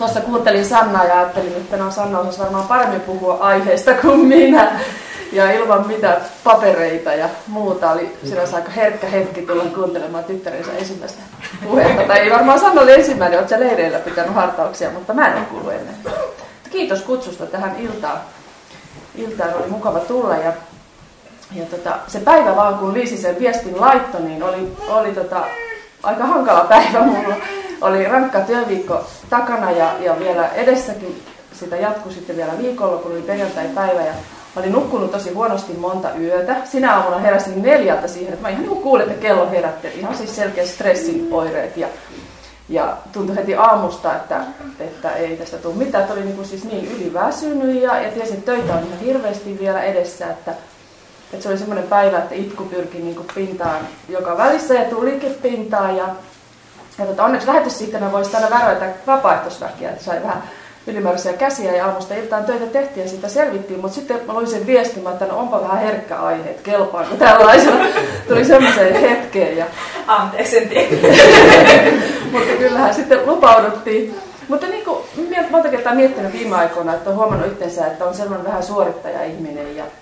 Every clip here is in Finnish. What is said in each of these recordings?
Tuossa kuuntelin Sannaa ja ajattelin, että no Sanna osasi varmaan paremmin puhua aiheesta kuin minä. Ja ilman mitään papereita ja muuta oli sinänsä aika herkkä hetki tulla kuuntelemaan tyttärensä ensimmäistä puhetta. Tai ei varmaan Sanna oli ensimmäinen, olet sä leireillä pitänyt hartauksia, mutta mä en ole kuullut ennen. Kiitos kutsusta tähän iltaan. Iltaan oli mukava tulla ja se päivä vaan kun Liisi sen viestin laittoi, niin oli aika hankala päivä mulla. Oli rankka työviikko takana ja vielä edessäkin sitä jatkui sitten vielä viikolla, kun oli perjantai-päivä ja olin nukkunut tosi huonosti monta yötä. Sinä aamuna heräsin 4 siihen, että mä ihan niin kuulin, että kello herätteli. Ihan siis selkeä stressin oireet ja tuntui heti aamusta, että ei tästä tule mitään. Että oli siis niin yliväsynyt ja tiesin, että töitä on ihan hirveästi vielä edessä, että se oli semmoinen päivä, että itku pyrki niin kuin pintaan joka välissä ja tulikin pintaan. Ja onneksi lähetyssihteerinä voisi aina varoita vapaaehtoisväkiä, että sai vähän ylimääräisiä käsiä ja aamusta iltaan töitä tehtiin ja sitä selvittiin. Mutta sitten mä luin sen viestin, että no onpa vähän herkkä aihe, että kelpaanko tällaisena. Tuli semmoiseen hetkeen. Ja anteeksi, en tiedä. Mutta kyllähän sitten lupauduttiin. Mutta niin kuin monta kertaa miettinyt viime aikoina, että on huomannut itsensä, että on sellainen vähän suorittaja-ihminen ja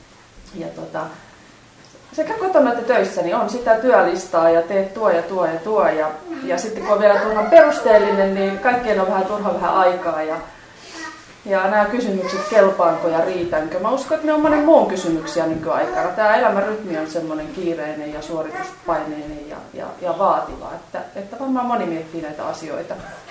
sekä kotona että töissä niin on sitä työlistaa ja teet tuo ja tuo ja tuo. Ja sitten kun on vielä turhan perusteellinen, niin kaikkeen on vähän aikaa. Ja nämä kysymykset, kelpaanko ja riitänkö. Mä uskon, että ne on monen muun kysymyksiä nykyaikana. Tämä elämän rytmi on semmoinen kiireinen ja suorituspaineinen ja vaativa. Että varmaan moni miettii näitä asioita.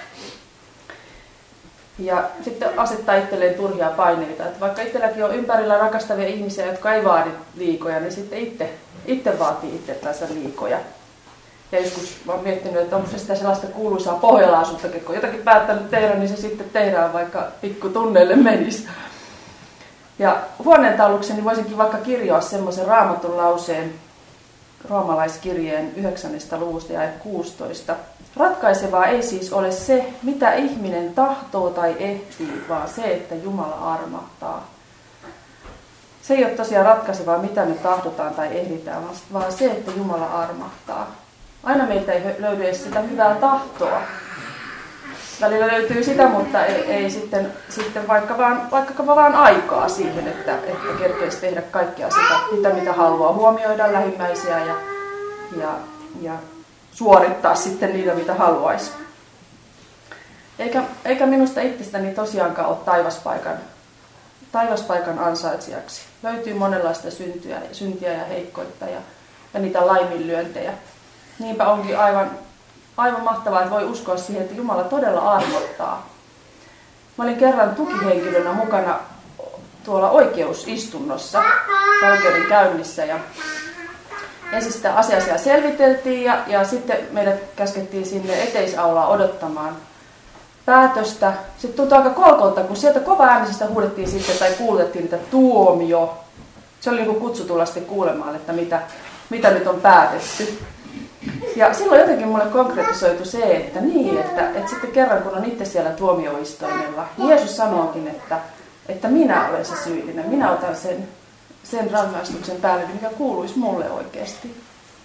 Ja sitten asettaa itselleen turhia paineita. Että vaikka itselläkin on ympärillä rakastavia ihmisiä, jotka ei vaadi liikoja, niin sitten itse vaatii itseltänsä liikoja. Ja joskus olen miettinyt, että onko se sitä sellaista kuuluisaa pohjalaisuuttakin, kun jotakin päättänyt tehdä, niin se sitten tehdään, vaikka pikku tunneille menisi. Ja huoneentaulukseni voisinkin vaikka kirjoa semmoisen Raamatun lauseen roomalaiskirjeen 9. luvusta ja 16. Ratkaisevaa ei siis ole se, mitä ihminen tahtoo tai ehtii, vaan se, että Jumala armahtaa. Se ei ole tosiaan ratkaisevaa, mitä me tahdotaan tai ehditään, vaan se, että Jumala armahtaa. Aina meiltä ei löydy edes sitä hyvää tahtoa. Välillä löytyy sitä, mutta ei sitten vaikka vaan aikaa siihen, että kerkeisi tehdä kaikkea sitä, mitä haluaa, huomioida lähimmäisiä ja suorittaa sitten niitä, mitä haluaisi. Eikä minusta itsestäni tosiaankaan ole taivaspaikan ansaitsijaksi. Löytyy monenlaista syntiä ja heikkoutta ja niitä laiminlyöntejä. Niinpä onkin aivan mahtavaa, että voi uskoa siihen, että Jumala todella armottaa. Mä olin kerran tukihenkilönä mukana tuolla oikeusistunnossa, oikeudenkäynnissä. Ja ensin sitä asiaa selviteltiin ja sitten meidät käskettiin sinne eteisaulaan odottamaan päätöstä. Sitten tuntui aika kolkolta, kun sieltä kova-äänisestä huudettiin sitten tai kuulutettiin niitä tuomio. Se oli niin kuin kutsu tulla sitten kuulemaan, että mitä nyt on päätetty. Ja silloin jotenkin mulle konkretisoitu se, että sitten kerran kun on itse siellä tuomioistuimella, niin Jeesus sanookin, että minä olen se syyllinen, minä otan sen rangaistuksen päälle, mikä kuuluisi mulle oikeasti.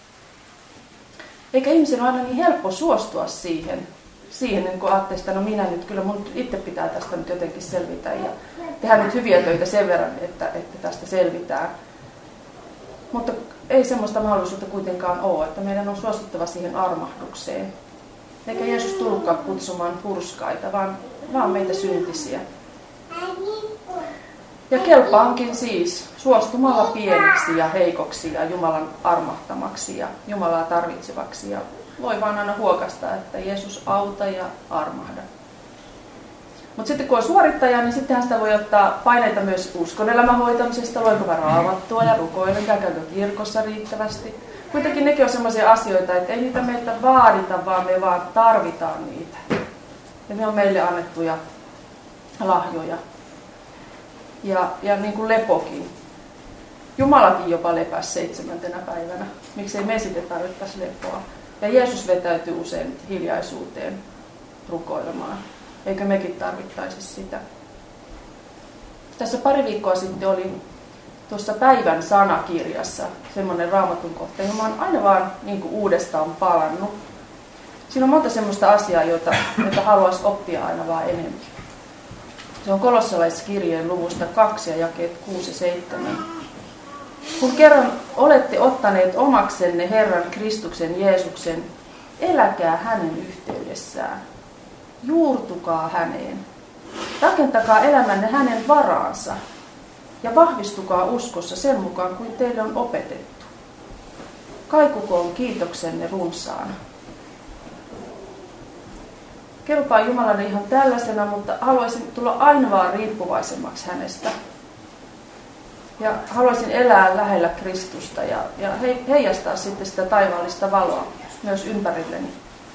Eikä ihmisen ole aina niin helppo suostua siihen kun ajattelee, että no minä nyt, kyllä mun itse pitää tästä nyt jotenkin selvitä ja tehdä nyt hyviä töitä sen verran, että tästä selvitään. Mutta ei semmoista mahdollisuutta kuitenkaan ole, että meidän on suostuttava siihen armahdukseen. Eikä Jeesus tullutkaan kutsumaan hurskaita, vaan meitä syntisiä. Ja kelpaankin siis suostumalla pieneksi ja heikoksi ja Jumalan armahtamaksi ja Jumalaa tarvitsevaksi. Ja voi vaan aina huokasta, että Jeesus auta ja armahda. Mutta sitten kun on suorittaja, niin sittenhän sitä voi ottaa paineita myös uskonelämän hoitamisesta, luenko mä Raamattua ja rukoilen, käykö kirkossa riittävästi. Kuitenkin nekin on sellaisia asioita, että ei niitä meiltä vaadita, vaan me vaan tarvitaan niitä. Ja ne on meille annettuja lahjoja. Ja niin kuin lepokin. Jumalakin jopa lepäsi 7. päivänä. Miksei me sitten tarvittaisi lepoa. Ja Jeesus vetäytyy usein hiljaisuuteen rukoilemaan. Eikö mekin tarvittaisi sitä? Tässä pari viikkoa sitten oli tuossa Päivän sanakirjassa semmoinen Raamatun kohta, johon mä oon aina vaan niin kuin uudestaan palannut. Siinä on monta semmoista asiaa, jota haluaisi oppia aina vaan enemmän. Se on Kolossalaiskirjeen luvusta 2 ja jakeet 6 ja 7. Kun kerran olette ottaneet omaksenne Herran Kristuksen Jeesuksen, eläkää hänen yhteydessään. Juurtukaa häneen. Rakentakaa elämänne hänen varaansa ja vahvistukaa uskossa sen mukaan, kuin teille on opetettu. Kaikukoon kiitoksenne runsaana. Kelpaa Jumalalle ihan tällaisena, mutta haluaisin tulla aina vaan riippuvaisemmaksi hänestä. Ja haluaisin elää lähellä Kristusta ja heijastaa sitten sitä taivaallista valoa myös ympärilleni.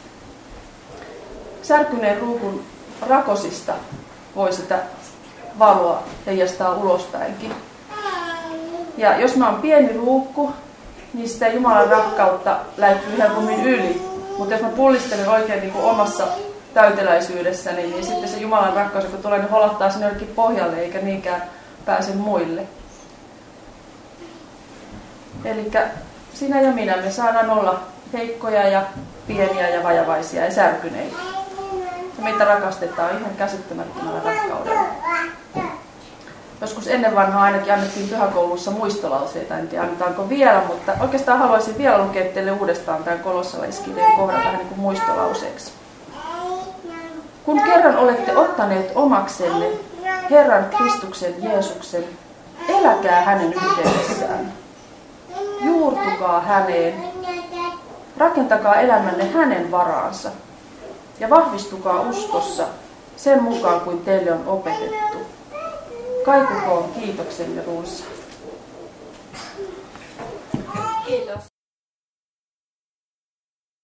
Särkyneen ruukun rakosista voi sitä valoa heijastaa ulospäinkin. Ja jos mä oon pieni ruukku, niin sitä Jumalan rakkautta läipyy helpommin yli. Mutta jos mä pullistelen oikein niin kuin omassa täyteläisyydessäni, niin sitten se Jumalan rakkaus, kun tulee, niin holottaa sinne jollekin pohjalle eikä niinkään pääse muille. Eli sinä ja minä, me saadaan olla heikkoja ja pieniä ja vajavaisia ja särkyneitä. Ja meitä rakastetaan ihan käsittämättömällä rakkaudella. Joskus ennen vanhaa ainakin annettiin pyhäkoulussa muistolauseita, en tiedä annetaanko vielä, mutta oikeastaan haluaisin vielä lukea teille uudestaan tämän Kolossalaiskirjeen kohdan vähän niin kuin muistolauseeksi. Kun kerran olette ottaneet omaksenne Herran Kristuksen Jeesuksen, eläkää hänen yhteydessään. Juurtukaa häneen, rakentakaa elämänne hänen varaansa ja vahvistukaa uskossa sen mukaan, kuin teille on opetettu. Kaikukoon kiitoksenne runsaana.